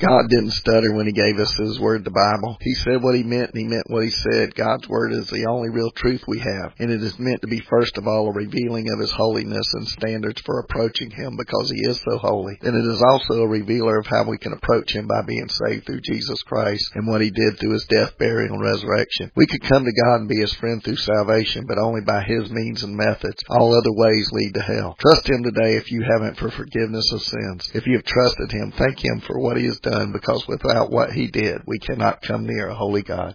God didn't stutter when He gave us His Word, the Bible. He said what He meant, and He meant what He said. God's Word is the only real truth we have, and it is meant to be first of all a revealing of His holiness and standards for approaching Him because He is so holy. And it is also a revealer of how we can approach Him by being saved through Jesus Christ and what He did through His death, burial, and resurrection. We could come to God and be His friend through salvation, but only by His means and methods. All other ways lead to hell. Trust Him today if you haven't for forgiveness of sins. If you have trusted Him, thank Him for what He has done, because without what He did, we cannot come near a holy God.